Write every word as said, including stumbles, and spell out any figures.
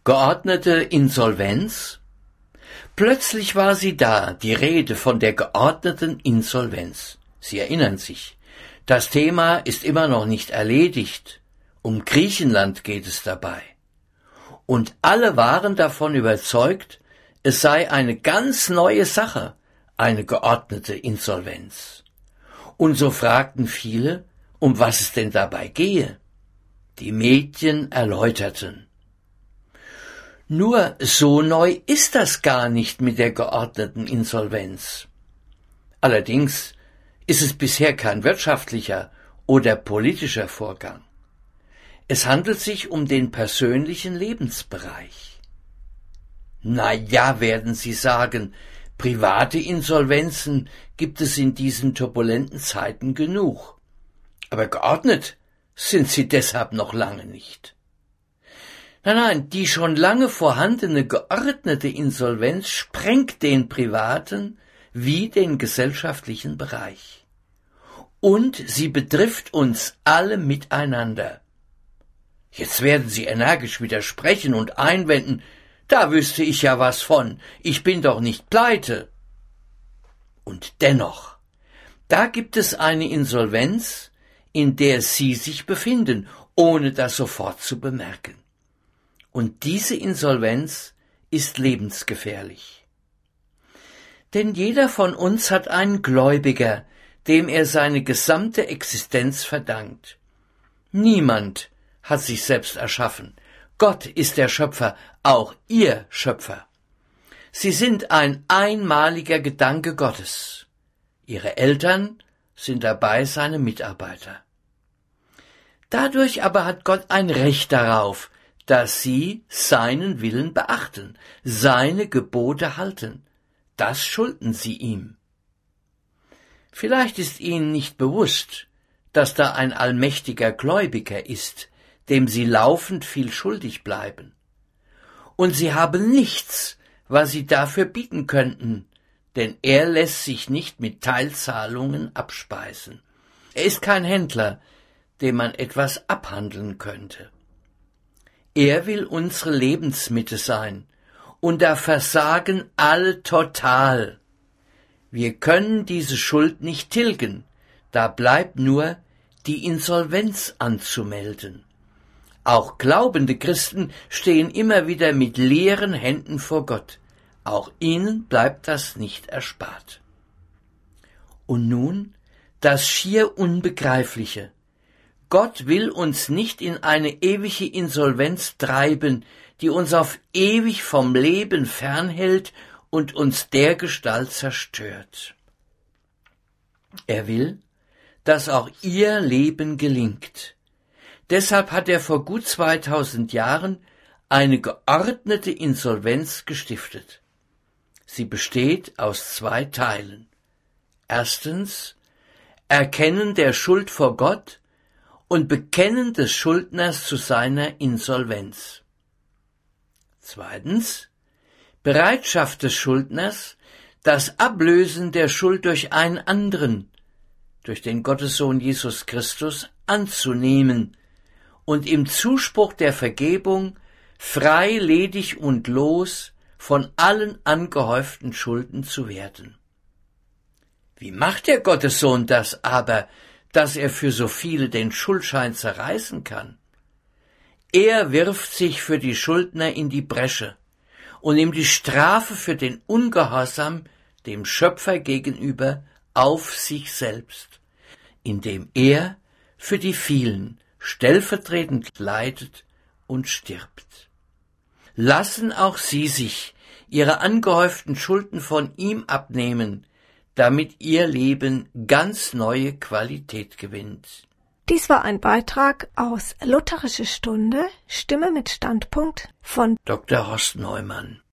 Geordnete Insolvenz? Plötzlich war sie da, die Rede von der geordneten Insolvenz. Sie erinnern sich, das Thema ist immer noch nicht erledigt. Um Griechenland geht es dabei. Und alle waren davon überzeugt, es sei eine ganz neue Sache, eine geordnete Insolvenz. Und so fragten viele, um was es denn dabei gehe. Die Medien erläuterten. Nur so neu ist das gar nicht mit der geordneten Insolvenz. Allerdings ist es bisher kein wirtschaftlicher oder politischer Vorgang. Es handelt sich um den persönlichen Lebensbereich. Na ja, werden Sie sagen, private Insolvenzen gibt es in diesen turbulenten Zeiten genug. Aber geordnet sind sie deshalb noch lange nicht. Nein, nein, die schon lange vorhandene geordnete Insolvenz sprengt den privaten wie den gesellschaftlichen Bereich. Und sie betrifft uns alle miteinander. Jetzt werden Sie energisch widersprechen und einwenden, da wüsste ich ja was von, ich bin doch nicht pleite. Und dennoch, da gibt es eine Insolvenz, in der Sie sich befinden, ohne das sofort zu bemerken. Und diese Insolvenz ist lebensgefährlich. Denn jeder von uns hat einen Gläubiger, dem er seine gesamte Existenz verdankt. Niemand hat sich selbst erschaffen. Gott ist der Schöpfer, auch Ihr Schöpfer. Sie sind ein einmaliger Gedanke Gottes. Ihre Eltern sind dabei seine Mitarbeiter. Dadurch aber hat Gott ein Recht darauf, dass Sie seinen Willen beachten, seine Gebote halten. Das schulden Sie ihm. Vielleicht ist Ihnen nicht bewusst, dass da ein allmächtiger Gläubiger ist, dem Sie laufend viel schuldig bleiben. Und Sie haben nichts, was Sie dafür bieten könnten, denn er lässt sich nicht mit Teilzahlungen abspeisen. Er ist kein Händler, dem man etwas abhandeln könnte. Er will unsere Lebensmitte sein, und da versagen alle total. Wir können diese Schuld nicht tilgen, da bleibt nur, die Insolvenz anzumelden. Auch glaubende Christen stehen immer wieder mit leeren Händen vor Gott. Auch ihnen bleibt das nicht erspart. Und nun das schier Unbegreifliche. Gott will uns nicht in eine ewige Insolvenz treiben, die uns auf ewig vom Leben fernhält und uns dergestalt zerstört. Er will, dass auch ihr Leben gelingt. Deshalb hat er vor gut zweitausend Jahren eine geordnete Insolvenz gestiftet. Sie besteht aus zwei Teilen. Erstens, Erkennen der Schuld vor Gott und Bekennen des Schuldners zu seiner Insolvenz. Zweitens, Bereitschaft des Schuldners, das Ablösen der Schuld durch einen anderen, durch den Gottessohn Jesus Christus, anzunehmen und im Zuspruch der Vergebung frei, ledig und los von allen angehäuften Schulden zu werden. Wie macht der Gottessohn das aber, dass er für so viele den Schuldschein zerreißen kann? Er wirft sich für die Schuldner in die Bresche und nimmt die Strafe für den Ungehorsam dem Schöpfer gegenüber auf sich selbst, indem er für die vielen stellvertretend leidet und stirbt. Lassen auch Sie sich Ihre angehäuften Schulden von ihm abnehmen, damit Ihr Leben ganz neue Qualität gewinnt. Dies war ein Beitrag aus Lutherische Stunde, Stimme mit Standpunkt von Doktor Horst Neumann.